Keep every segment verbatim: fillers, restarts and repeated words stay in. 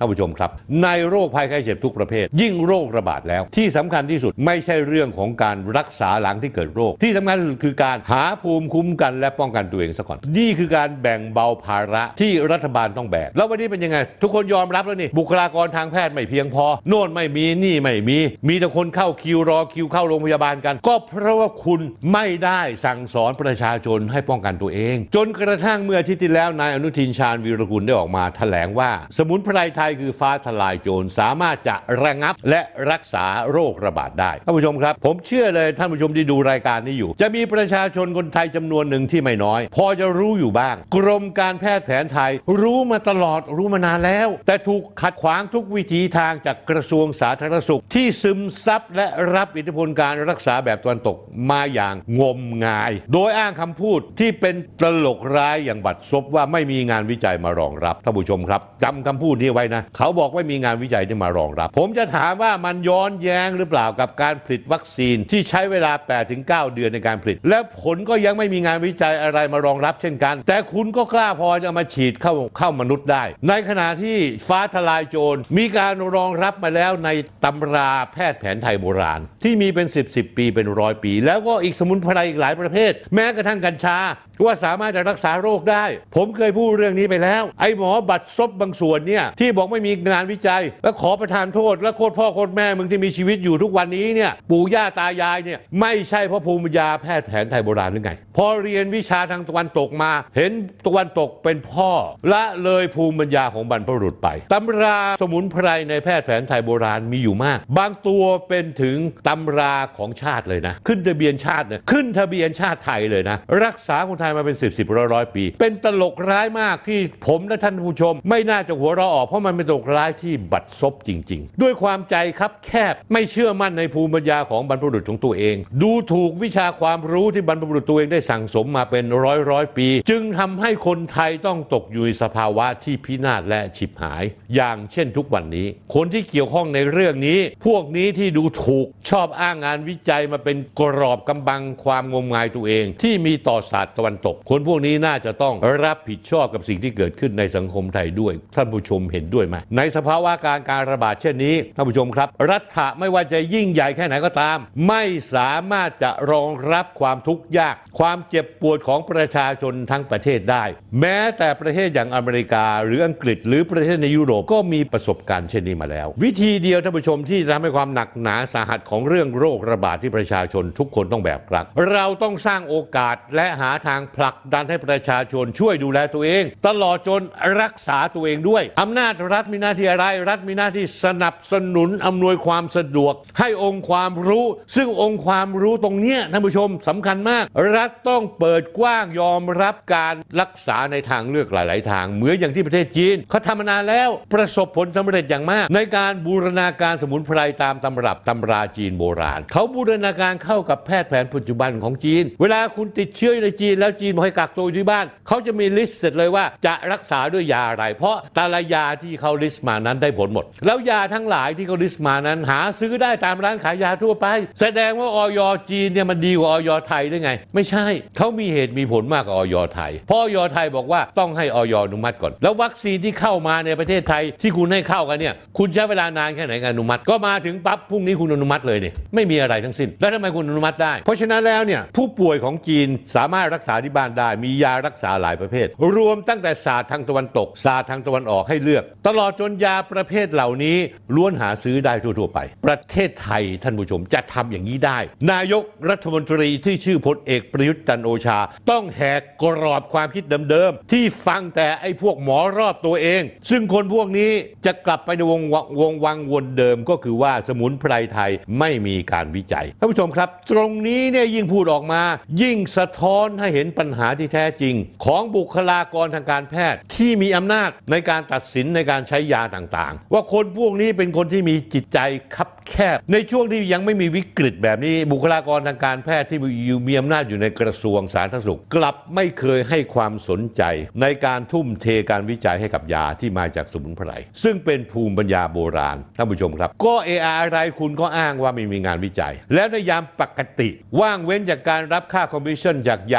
ท่านผู้ชมครับในโรคภัยไข้เจ็บทุกประเภทยิ่งโรคระบาดแล้วที่สำคัญที่สุดไม่ใช่เรื่องของการรักษาหลังที่เกิดโรคที่สำคัญที่สุดคือการหาภูมิคุ้มกันและป้องกันตัวเองซะก่อนนี่คือการแบ่งเบาภาระที่รัฐบาลต้องแบกแล้ววันนี้เป็นยังไงทุกคนยอมรับแล้วนี่บุคลากรทางแพทย์ไม่เพียงพอโน่นไม่มีนี่ไม่มีมีแต่คนเข้าคิวรอคิวเข้าโรงพยาบาลกันก็เพราะว่าคุณไม่ได้สั่งสอนประชาชนให้ป้องกันตัวเองจนกระทั่งเมื่ออาทิตย์ที่แล้วนายอนุทินชาญวีรกุลได้ออกมาแถลงว่าสมุนไพรไทยคือฟ้าทลายโจรสามารถจะระงับและรักษาโรคระบาดได้ท่านผู้ชมครับผมเชื่อเลยท่านผู้ชมที่ดูรายการนี้อยู่จะมีประชาชนคนไทยจำนวนหนึ่งที่ไม่น้อยพอจะรู้อยู่บ้างกรมการแพทย์แผนไทยรู้มาตลอดรู้มานานแล้วแต่ถูกขัดขวางทุกวิถีทางจากกระทรวงสาธารณสุขที่ซึมซับและรับอิทธิพลการรักษาแบบตะวันตกมาอย่างงมงายโดยอ้างคำพูดที่เป็นตลกร้ายอย่างบัดซบว่าไม่มีงานวิจัยมารองรับท่านผู้ชมครับจำคำพูดนี้ไว้นะเขาบอกว่ามีงานวิจัยที่มารองรับผมจะถามว่ามันย้อนแย้งหรือเปล่ากับการผลิตวัคซีนที่ใช้เวลา แปดถึงเก้า เดือนในการผลิตและผลก็ยังไม่มีงานวิจัยอะไรมารองรับเช่นกันแต่คุณก็กล้าพอจะมาฉีดเข้าเข้ามนุษย์ได้ในขณะที่ฟ้าทลายโจรมีการรองรับมาแล้วในตำราแพทย์แผนไทยโบราณที่มีเป็นสิบ สิบปีเป็นร้อยปีแล้วก็อีกสมุนไพรอีกหลายประเภทแม้กระทั่งกัญชาว่าสามารถจะรักษาโรคได้ผมเคยพูดเรื่องนี้ไปแล้วไอ้หมอบัตรซบบางส่วนเนี่ยที่บอกไม่มีงานวิจัยและขอประทานโทษและโคตรพ่อโคตรแม่มึงที่มีชีวิตอยู่ทุกวันนี้เนี่ยปู่ย่าตายายเนี่ยไม่ใช่เพราะภูมิปัญญาแพทย์แผนไทยโบราณหรือไงพอเรียนวิชาทางตะวันตกมาเห็นตะวันตกเป็นพ่อละเลยภูมิปัญญาของบรรพบุรุษไปตำราสมุนไพรในแพทย์แผนไทยโบราณมีอยู่มากบางตัวเป็นถึงตำราของชาติเลยนะขึ้นทะเบียนชาติเนี่ยขึ้นทะเบียนชาติไทยเลยนะรักษาคนไทยมาเป็นสิบสิบร้อยร้อยปีเป็นตลกร้ายมากที่ผมและท่านผู้ชมไม่น่าจะหัวเราะออกเพราะมันเป็นตลกร้ายที่บัดซบจริงๆด้วยความใจคับแคบไม่เชื่อมั่นในภูมิปัญญาของบรรพบุรุษของตัวเองดูถูกวิชาความรู้ที่บรรพบุรุษตัวเองได้สั่งสมมาเป็นร้อยร้อยปีจึงทำให้คนไทยต้องตกอยู่ในสภาวะที่พินาศและฉิบหายอย่างเช่นทุกวันนี้คนที่เกี่ยวข้องในเรื่องนี้พวกนี้ที่ดูถูกชอบอ้างงานวิจัยมาเป็นกรอบกำบังความงมงายตัวเองที่มีต่อศาสตร์ตะวันตกคนพวกนี้น่าจะต้องรับผิดชอบกับสิ่งที่เกิดขึ้นในสังคมไทยด้วยท่านผู้ชมเห็นด้วยไหมในสภาวะการการระบาดเช่นนี้ท่านผู้ชมครับรัฐะไม่ว่าจะยิ่งใหญ่แค่ไหนก็ตามไม่สามารถจะรองรับความทุกข์ยากความเจ็บปวดของประชาชนทั้งประเทศได้แม้แต่ประเทศอย่างอเมริกาหรืออังกฤษหรือประเทศในยุโรปก็มีประสบการณ์เช่นนี้มาแล้ววิธีเดียวท่านผู้ชมที่จะทำให้ความหนักหนาสาหัสของเรื่องโรคระบาดที่ประชาชนทุกคนต้องแบกรับเราต้องสร้างโอกาสและหาทางผลักดันให้ประชาชนช่วยดูแลตัวเองตลอดจนรักษาตัวเองด้วยอำนาจรัฐมีหน้าที่อะไรรัฐมีหน้าที่สนับสนุนอำนวยความสะดวกให้องค์ความรู้ซึ่งองค์ความรู้ตรงนี้ท่านผู้ชมสำคัญมากรัฐต้องเปิดกว้างยอมรับการรักษาในทางเลือกหลายๆทางเหมือนอย่างที่ประเทศจีนเขาทำมานานแล้วประสบผลสำเร็จอย่างมากในการบูรณาการสมุนไพรตามตำรับตำราจีนโบราณเขาบูรณาการเข้ากับแพทย์แผนปัจจุบันของจีนเวลาคุณติดเชื้อในจีนแล้วจีนบอกให้กักตัวอยู่ที่บ้านเขาจะมีลิสต์เสร็จเลยว่าจะรักษาด้วยยาอะไรเพราะแต่ละยาที่เขาลิสต์มานั้นได้ผลหมดแล้วยาทั้งหลายที่เขาลิสต์มานั้นหาซื้อได้ตามร้านขายยาทั่วไปแสดงว่าอย.จีนเนี่ยมันดีกว่าอย.ไทยได้ไงไม่ใช่เขามีเหตุมีผลมากกว่าอย.ไทยเพราะอย.ไทยบอกว่าต้องให้อย.อนุมัติก่อนแล้ววัคซีนที่เข้ามาในประเทศไทยที่คุณให้เข้ากันเนี่ยคุณใช้เวลานานแค่ไหนการอนุมัติก็มาถึงปั๊บพรุ่งนี้คุณอนุมัติเลยเนี่ยไม่มีอะไรทั้งสิ้นแล้วทำไมคุณอนุมัติได้เพราะฉะนั้นแล้วเนี่ยผู้ป่วยของจีนสามารถรักษาที่บ้านได้มียารักษาหลายประเภทรวมตั้งแต่ศาสตร์ทางตะวันตกศาสตร์ทางตะวันออกให้เลือกตลอดจนยาประเภทเหล่านี้ล้วนหาซื้อได้ทั่วๆไปประเทศไทยท่านผู้ชมจะทำอย่างนี้ได้นายกรัฐมนตรีที่ชื่อพลเอกประยุทธ์จันทร์โอชาต้องแหกกรอบความคิดเดิมๆที่ฟังแต่ไอ้พวกหมอรอบตัวเองซึ่งคนพวกนี้จะกลับไปในวงวงวังวนเดิมก็คือว่าสมุนไพรไทยไม่มีการวิจัยท่านผู้ชมครับตรงนี้เนี่ยยิ่งพูดออกมายิ่งสะท้อนให้เห็นปัญหาที่แท้จริงของบุคลากรทางการแพทย์ที่มีอำนาจในการตัดสินในการใช้ยาต่างๆว่าคนพวกนี้เป็นคนที่มีจิตใจคับแคบในช่วงที่ยังไม่มีวิกฤตแบบนี้บุคลากรทางการแพทย์ที่มีอำนาจอยู่ในกระทรวงสาธารณสุขกลับไม่เคยให้ความสนใจในการทุ่มเทการวิจัยให้กับยาที่มาจากสมุนไพรซึ่งเป็นภูมิปัญญาโบราณท่านผู้ชมครับก็เอออะไรคุณก็อ้างว่าไม่มีงานวิจัยแล้วในยามปกติว่างเว้นจากการรับค่าคอมมิชชั่นจากยาต่างประเทศ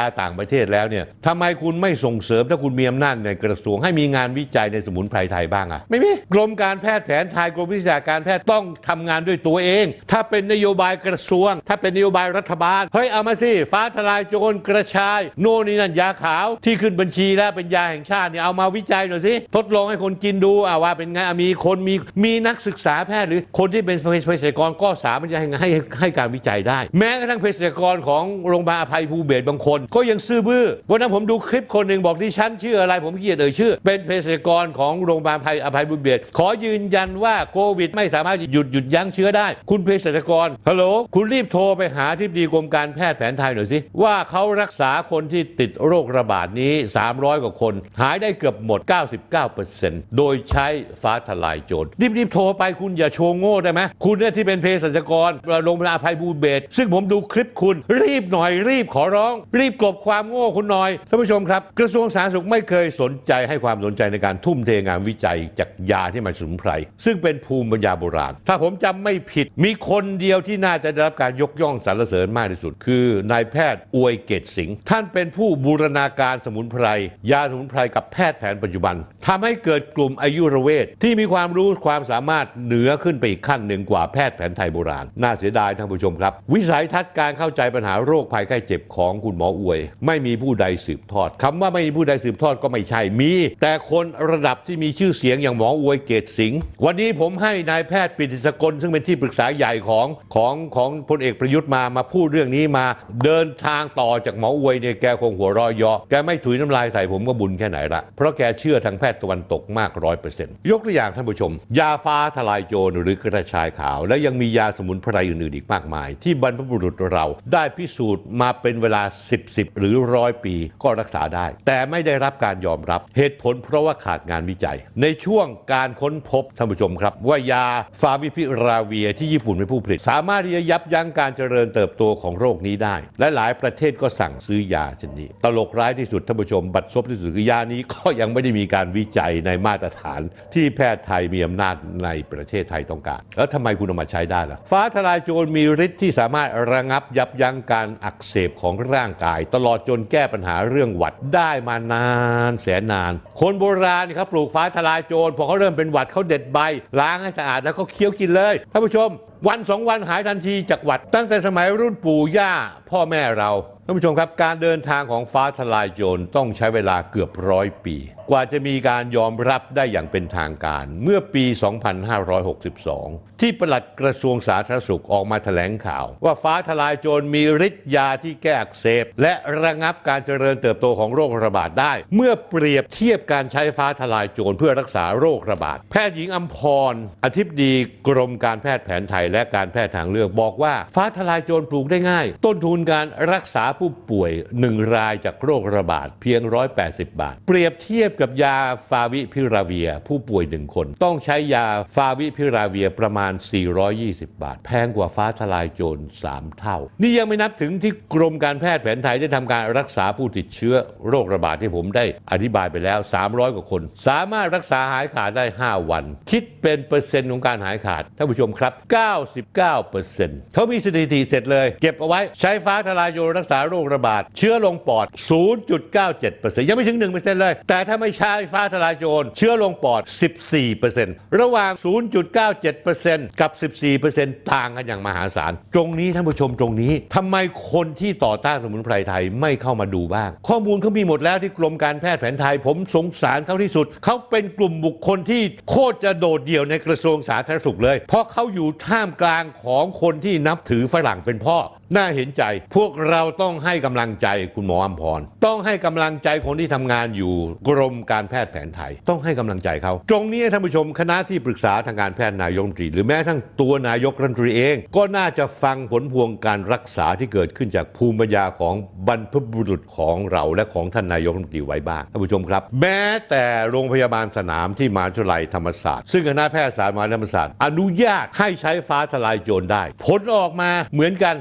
ประเทศแล้วเนี่ยทำไมคุณไม่ส่งเสริมถ้าคุณมีอำนาจในกระทรวงให้มีงานวิจัยในสมุนไพรไทยบ้างอะไม่มีกรมการแพทย์แผนไทยกรมวิชาการแพทย์ต้องทำงานด้วยตัวเองถ้าเป็นนโยบายกระทรวงถ้าเป็นนโยบายรัฐบาลเฮ้ยเอามาสิฟ้าทลายโจรกระชายโน่นนี่นั่นยาขาวที่ขึ้นบัญชีแล้วเป็นยาแห่งชาติเนี่ยเอามาวิจัยหน่อยสิทดลองให้คนกินดูอ่ะว่าเป็นไงมีคนมีมีนักศึกษาแพทย์หรือคนที่เป็นเภสัชกรก็สามารถจะให้ให้ให้การวิจัยได้แม้กระทั่งเภสัชกรของโรงพยาบาลอภัยภูเบศรบางคนก็ยังซื่อบื้อวันนั้นผมดูคลิปคนหนึ่งบอกที่ฉันชื่ออะไรผมขี้เกียจเอ่ยชื่อเป็นเภสัชกรของโรงพยาบาลอภัยภูเบศรขอยืนยันว่าโควิดไม่สามารถหยุดหยุดยั้งเชื้อได้คุณเภสัชกรฮัลโหลคุณรีบโทรไปหาที่ดีกรมการแพทย์แผนไทยหน่อยสิว่าเขารักษาคนที่ติดโรคระบาดนี้สามร้อยกว่าคนหายได้เกือบหมด เก้าสิบเก้าเปอร์เซ็นต์ โดยใช้ฟ้าทลายโจรรีบๆโทรไปคุณอย่าโชว์โง่ได้ไหมคุณเนี่ยที่เป็นเภสัชกรโรงพยาบาลอภัยภูเบศรซึ่งผมดูคลิปคุณรีบหน่อยรีบขอร้องรีบกลบความโง่คุณหน่อยท่านผู้ชมครับกระทรวงสาธารณสุขไม่เคยสนใจให้ความสนใจในการทุ่มเทงานวิจัยจากยาที่มาสมุนไพรซึ่งเป็นภูมิปัญญาโบราณถ้าผมจำไม่ผิดมีคนเดียวที่น่าจะได้รับการยกย่องสรรเสริญมากที่สุดคือนายแพทย์อวยเกตสิงห์ท่านเป็นผู้บูรณาการสมุนไพรยาสมุนไพรกับแพทย์แผนปัจจุบันทำให้เกิดกลุ่มอายุรเวชที่มีความรู้ความสามารถเหนือขึ้นไปอีกขั้นหนึ่งกว่าแพทย์แผนไทยโบราณน่าเสียดายท่านผู้ชมครับวิสัยทัศน์การเข้าใจปัญหาโรคภัยไข้เจ็บของคุณหมออวยไม่มีผู้ใดสืบทอดคำว่าไม่มีผู้ใดสืบทอดก็ไม่ใช่มีแต่คนระดับที่มีชื่อเสียงอย่างหมออวยเกตสิงห์วันนี้ผมให้นายแพทย์ปิติสกลซึ่งเป็นที่ปรึกษาใหญ่ของของของพลเอกประยุทธ์มามาพูดเรื่องนี้มาเดินทางต่อจากหมออวยเนี่ยแกคงหัวเราะเยาะแกไม่ถุยน้ำลายใส่ผมก็บุญแค่ไหนละเพราะแกเชื่อทางแพทย์ตะวันตกมาก ร้อยเปอร์เซ็นต์ ยกตัวอย่างท่านผู้ชมยาฟ้าทลายโจรหรือกระชายขาวและยังมียาสมุนไพรอื่นๆอีกมากมายที่บรรพบุรุษเราได้พิสูจน์มาเป็นเวลาสิบ สิบหรือร้อยปีก็รักษาได้แต่ไม่ได้รับการยอมรับเหตุผลเพราะว่าขาดงานวิจัยในช่วงการค้นพบท่านผู้ชมครับว่ายาฟาวิพิราเวียที่ญี่ปุ่นเป็นผู้ผลิตสามารถที่จะยับยั้งการเจริญเติบโตของโรคนี้ได้และหลายประเทศก็สั่งซื้อยาเช่นนี้ตลกร้ายที่สุดท่านผู้ชมบัดซบที่สุดคือยานี้ก็ยังไม่ได้มีการวิจัยในมาตรฐานที่แพทย์ไทยมีอำนาจในประเทศไทยต้องการแล้วทำไมคุณเอามาใช้ได้ล่ะฟ้าทลายโจรมีฤทธิ์ที่สามารถระงับยับยั้งการอักเสบของร่างกายตลอดจนแก้ปัญหาเรื่องหวัดได้มานานแสนนานคนโบราณเขาปลูกฟ้าทลายโจรพอเขาเริ่มเป็นหวัดเขาเด็ดใบล้างให้สะอาดแล้วก็เคี้ยวกินเลยท่านผู้ชมวันสองวันหายทันทีจากหวัดตั้งแต่สมัยรุ่นปู่ย่าพ่อแม่เราท่านผู้ชมครับการเดินทางของฟ้าทลายโจรต้องใช้เวลาเกือบร้อยปีกว่าจะมีการยอมรับได้อย่างเป็นทางการเมื่อปี สองพันห้าร้อยหกสิบสอง ที่ปลัดกระทรวงสาธารณสุขออกมาแถลงข่าวว่าฟ้าทลายโจรมีฤทธิ์ยาที่แก้อักเสบและระงับการเจริญเติบโตของโรคระบาดได้เมื่อเปรียบเทียบการใช้ฟ้าทลายโจรเพื่อรักษาโรคระบาดแพทย์หญิงอัมพรอธิบดีกรมการแพทย์แผนไทยและการแพทย์ทางเลือกบอกว่าฟ้าทลายโจรปลูกได้ง่ายต้นทุนการรักษาผู้ป่วยหนึ่งรายจากโรคระบาดเพียงหนึ่งร้อยแปดสิบบาทเปรียบเทียบกับยาฟาวิพิราเวียผู้ป่วยหนึ่งคนต้องใช้ยาฟาวิพิราเวียประมาณสี่ร้อยยี่สิบบาทแพงกว่าฟ้าทลายโจรสามเท่านี่ยังไม่นับถึงที่กรมการแพทย์แผนไทยได้ทำการรักษาผู้ติดเชื้อโรคระบาดที่ผมได้อธิบายไปแล้วสามร้อยกว่าคนสามารถรักษาหายขาดได้ห้าวันคิดเป็นเปอร์เซ็นต์ของการหายขาดท่านผู้ชมครับ เก้าสิบเก้าเปอร์เซ็นต์ เขามีสถิติเสร็จเลยเก็บเอาไว้ใช้ฟ้าทลายโจรรักษาโรคระบาดเชื้อลงปอด ศูนย์จุดเก้าเจ็ดเปอร์เซ็นต์ ยังไม่ถึง หนึ่งเปอร์เซ็นต์ เลยแต่ถ้าไม่ใช้ฟ้าทลายโจรเชื้อลงปอด สิบสี่เปอร์เซ็นต์ ระหว่าง ศูนย์จุดเก้าเจ็ดเปอร์เซ็นต์ กับ สิบสี่เปอร์เซ็นต์ ต่างกันอย่างมหาศาลตรงนี้ท่านผู้ชมตรงนี้ทำไมคนที่ต่อต้านสมุนไพรไทยไม่เข้ามาดูบ้างข้อมูลเขามีหมดแล้วที่กรมการแพทย์แผนไทยผมสงสารเขาที่สุดเขาเป็นกลุ่มบุคคลที่โคตรจะโดดเดี่ยวในกระทรวงสาธารณสุขเลยเพราะเขาอยู่ท่ามกลางของคนที่นับถือฝรั่งเป็นพ่อน่าเห็นใจพวกเราต้องให้กำลังใจคุณหมออัมพรต้องให้กำลังใจคนที่ทำงานอยู่กรมการแพทย์แผนไทยต้องให้กำลังใจเขาตรงนี้ท่านผู้ชมคณะที่ปรึกษาทางการแพทย์นายกรัฐมนตรีหรือแม้ทั้งตัวนายกรัฐมนตรีเองก็น่าจะฟังผลพวงการรักษาที่เกิดขึ้นจากภูมิปัญญาของบรรพบุรุษของเราและของท่านนายกรัฐมนตรีไว้บ้างท่านผู้ชมครับแม้แต่โรงพยาบาลสนามที่มหาวิทยาลัยธรรมศาสตร์ซึ่งคณะแพทยศาสตร์มหาวิทยาลัยธรรมศาสตร์อนุญาตให้ใช้ฟ้าทลายโจรได้ผลออกมาเหมือนกันกับผู้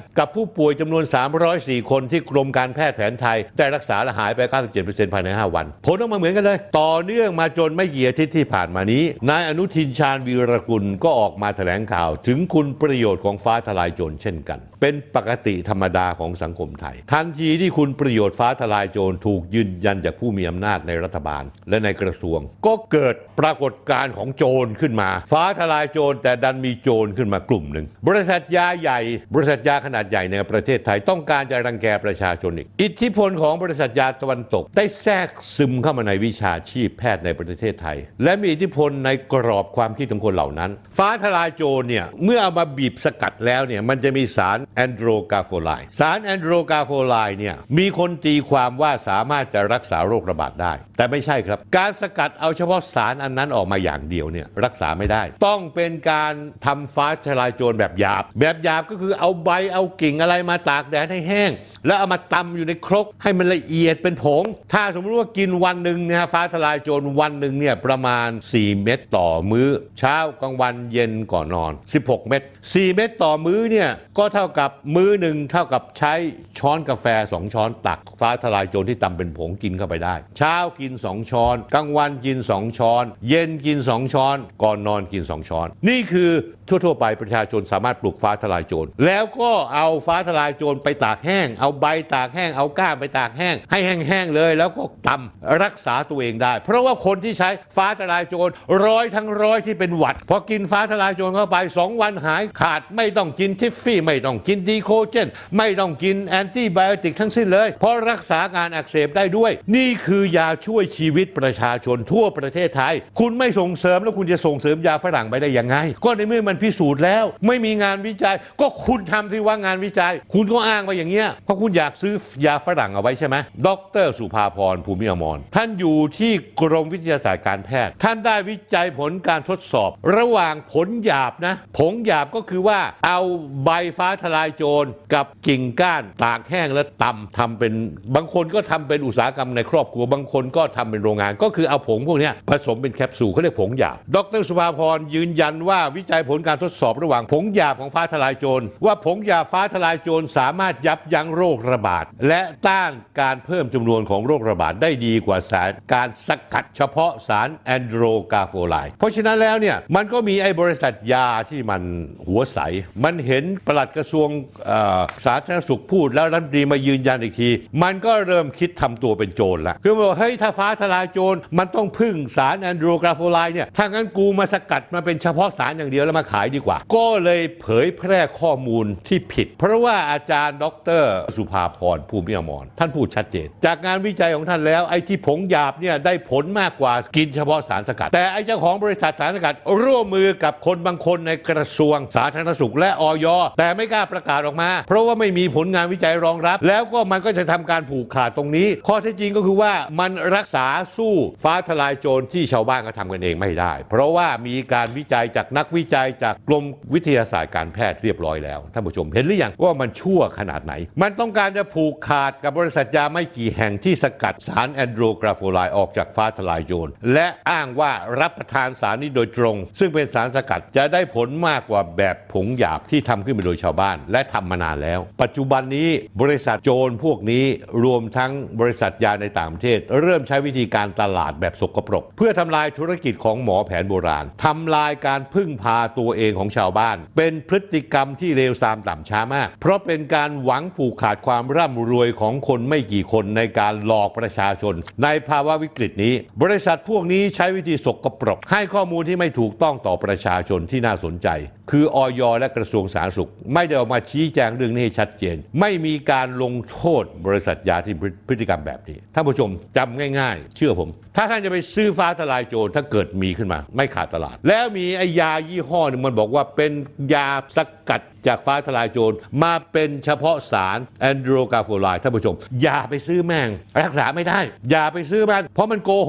ผู้ป่วยจำนวนสามร้อยสี่คนที่กรมการแพทย์แผนไทยได้รักษาและหายไป เก้าสิบเจ็ดเปอร์เซ็นต์ ภายในห้าวันผลออกมาเหมือนกันเลยต่อเนื่องมาจนไม่กี่อาทิตย์ที่ผ่านมานี้นายอนุทินชาญวีรกุลก็ออกมาแถลงข่าวถึงคุณประโยชน์ของฟ้าทลายโจรเช่นกันเป็นปกติธรรมดาของสังคมไทยทันทีที่คุณประโยชน์ฟ้าทลายโจรถูกยืนยันจากผู้มีอำนาจในรัฐบาลและในกระทรวงก็เกิดปรากฏการณ์ของโจรขึ้นมาฟ้าทลายโจรแต่ดันมีโจรขึ้นมากลุ่มหนึ่งบริษัทยาใหญ่บริษัทยาขนาดใหญ่ในประเทศไทยต้องการจะรังแกประชาชนอีกอิทธิพลของบริษัทยาตะวันตกได้แทรกซึมเข้ามาในวิชาชีพแพทย์ในประเทศไทยและมีอิทธิพลในกรอบความคิดของคนเหล่านั้นฟ้าทลายโจรเนี่ยเมื่อเอามาบีบสกัดแล้วเนี่ยมันจะมีสารแอนโดรกาโฟไลน์สารแอนโดรกาโฟไลน์เนี่ยมีคนตีความว่าสามารถจะรักษาโรคระบาดได้แต่ไม่ใช่ครับการสกัดเอาเฉพาะสารอันนั้นออกมาอย่างเดียวเนี่ยรักษาไม่ได้ต้องเป็นการทำฟ้าทลายโจรแบบหยาบแบบหยาบก็คือเอาใบเอากิ่งอะไรมาตากแดดให้แห้งแล้วเอามาตำอยู่ในครกให้มันละเอียดเป็นผงถ้าสมมติว่ากินวันหนึ่งเนี่ยฟ้าทลายโจรวันหนึ่งเนี่ยประมาณสี่เม็ดต่อมื้อเช้ากลางวันเย็นก่อนนอนสิบหกเม็ดสี่เม็ดต่อมื้อเนี่ยก็เท่ากับมื้อหนึ่งเท่ากับใช้ช้อนกาแฟสองช้อนตักฟ้าทลายโจรที่ตำเป็นผงกินเข้าไปได้เช้ากินสองช้อนกลางวันกินสองช้อนเย็นกินสองช้อนก่อนนอนกินสองช้อนนี่คือทั่วๆไปประชาชนสามารถปลูกฟ้าทลายโจรแล้วก็เอาฟ้าทลายโจรไปตากแห้งเอาใบตากแห้งเอาก้านไปตากแห้งให้แห้งๆเลยแล้วก็ตำรักษาตัวเองได้เพราะว่าคนที่ใช้ฟ้าทลายโจรร้อยทั้งร้อยที่เป็นหวัดพอกินฟ้าทลายโจรเข้าไปสองวันหายขาดไม่ต้องกินทิฟฟี่ไม่ต้องกินดีโคเจนไม่ต้องกินแอนตี้ไบโอติกทั้งสิ้นเลยเพราะรักษาการอักเสบได้ด้วยนี่คือยาช่วยชีวิตประชาชนทั่วประเทศไทยคุณไม่ส่งเสริมแล้วคุณจะส่งเสริมยาฝรั่งไปได้ยังไงก็ในเมื่อมันพิสูจน์แล้วไม่มีงานวิจัยก็คุณทำสิว่างานวิจัยคุณก็อ้างว่าอย่างเงี้ยเพราะคุณอยากซื้อยาฝรั่งเอาไว้ใช่ไหมดร.สุภาพรภูมิอมรท่านอยู่ที่กรมวิทยาศาสตร์การแพทย์ท่านได้วิจัยผลการทดสอบระหว่างผลหยาบนะผงหยาบก็คือว่าเอาใบฟ้าทลายโจรกับกิ่งก้านตากแห้งแล้วตำทำเป็นบางคนก็ทำเป็นอุตสาหกรรมในครอบครัวบางคนก็ทำเป็นโรงงานก็คือเอาผงพวกนี้ผสมเป็นแคปซูลเขาเรียกผงหยาบดร.สุภาพรยืนยันว่าวิจัยผลการทดสอบระหว่างผงหยาบของฟ้าทลายโจรว่าผงหยาบฟ้าทลายโจรสามารถยับยั้งโรคระบาดและต้านการเพิ่มจำนวนของโรคระบาดได้ดีกว่าสารการสกัดเฉพาะสารแอนโดรกาโฟไลน์เพราะฉะนั้นแล้วเนี่ยมันก็มีไอ้บริษัทยาที่มันหัวใสมันเห็นปลัดกระทรวงสาธารณสุขพูดแล้วรัฐมนตรีมายืนยันอีกทีมันก็เริ่มคิดทำตัวเป็นโจรละคือบอกเฮ้ยถ้าฟ้าทลายโจรมันต้องพึ่งสารแอนโดรกาโฟไลน์เนี่ยถ้างั้นกูมาสกัดมาเป็นเฉพาะสารอย่างเดียวแล้วมาขายดีกว่าก็เลยเผยแพร่ข้อมูลที่ผิดเพราะว่าอาจารย์ดร.สุภาพรภูมิอมรท่านพูดชัดเจนจากงานวิจัยของท่านแล้วไอ้ที่ผงหยาบเนี่ยได้ผลมากกว่ากินเฉพาะสารสกัดแต่ไอ้เจ้าของบริษัทสารสกัดร่วมมือกับคนบางคนในกระทรวงสาธารณสุขและอย.แต่ไม่กล้าประกาศออกมาเพราะว่าไม่มีผลงานวิจัยรองรับแล้วก็มันก็จะทำการผูกขาดตรงนี้ข้อเท็จจริงก็คือว่ามันรักษาสู้ฟ้าทลายโจรที่ชาวบ้านก็ทำกันเองไม่ได้เพราะว่ามีการวิจัยจากนักวิจัยจากกรมวิทยาศาสตร์การแพทย์เรียบร้อยแล้วท่านผู้ชมเห็นหรือยังว่ามันชั่วขนาดไหนมันต้องการจะผูกขาดกับบริษัทยาไม่กี่แห่งที่สกัดสารแอนโดรกาโฟไลน์ออกจากฟ้าทลายโจรและอ้างว่ารับประทานสารนี้โดยตรงซึ่งเป็นสารสกัดจะได้ผลมากกว่าแบบผงหยาบที่ทำขึ้นมาโดยชาวบ้านและทำมานานแล้วปัจจุบันนี้บริษัทโจรพวกนี้รวมทั้งบริษัทยาในต่างประเทศเริ่มใช้วิธีการตลาดแบบสกปรกเพื่อทำลายธุรกิจของหมอแผนโบราณทำลายการพึ่งพาตัวเองของชาวบ้านเป็นพฤติกรรมที่เลวทรามต่ำช้ามากเพราะเป็นการหวังผูกขาดความร่ำรวยของคนไม่กี่คนในการหลอกประชาชนในภาวะวิกฤตนี้บริษัทพวกนี้ใช้วิธีสกปรกให้ข้อมูลที่ไม่ถูกต้องต่อประชาชนที่น่าสนใจคืออย.และกระทรวงสาธารณสุขไม่ได้ออกมาชี้แจงเรื่องนี้ให้ชัดเจนไม่มีการลงโทษบริษัทยาที่พฤติกรรมแบบนี้ท่านผู้ชมจำง่ายๆเชื่อผมถ้าท่านจะไปซื้อฟ้าทลายโจรถ้าเกิดมีขึ้นมาไม่ขาดตลาดแล้วมีไอ้ยายี่ห้อนึงมันบอกว่าเป็นยาสกัดจากฟ้าทลายโจรมาเป็นเฉพาะสารแอนโดรกาโฟไลน์ท่านผู้ชมอย่าไปซื้อแม่งรักษาไม่ได้อย่าไปซื้อมันเพราะมันโกหก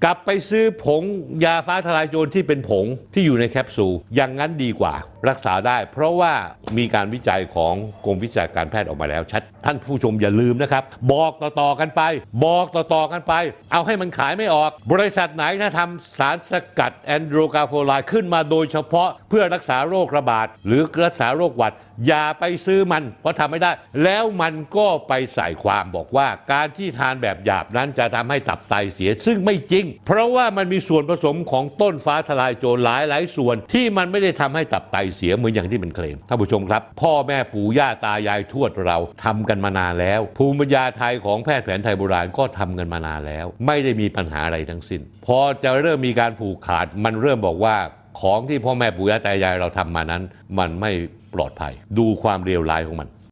กลับไปซื้อผงยาฟ้าทลายโจรที่เป็นผงที่อยู่ในแคปซูลอย่างนั้นดีกว่ารักษาได้เพราะว่ามีการวิจัยของกรมวิชาการแพทย์ออกมาแล้วชัดท่านผู้ชมอย่าลืมนะครับบอกต่อๆกันไปบอกต่อๆกันไปเอาให้มันขายไม่ออกบริษัทไหนถ้าทำสารสกัดแอนโดรกาโฟไลด์ขึ้นมาโดยเฉพาะเพื่อรักษาโรคระบาดหรือรักษาโรคหวัดอย่าไปซื้อมันเพราะทำไม่ได้แล้วมันก็ไปใส่ความบอกว่าการที่ทานแบบหยาบนั้นจะทำให้ตับไตเสียซึ่งไม่จริงเพราะว่ามันมีส่วนผสมของต้นฟ้าทลายโจรหลายหลายส่วนที่มันไม่ได้ทำให้ตับไตเสียเหมือนอย่างที่มันเคลมท่านผู้ชมครับพ่อแม่ปู่ย่าตายายทวดเราทำกันมานานแล้วภูมิปัญญาไทยของแพทย์แผนไทยโบราณก็ทำกันมานานแล้วไม่ได้มีปัญหาอะไรทั้งสิ้นพอจะเริ่มมีการผูกขาดมันเริ่มบอกว่าของที่พ่อแม่ปู่ย่าตายายเราทำมานั้นมันไม่ปลอดภัยดูความเลวร้ายของมัน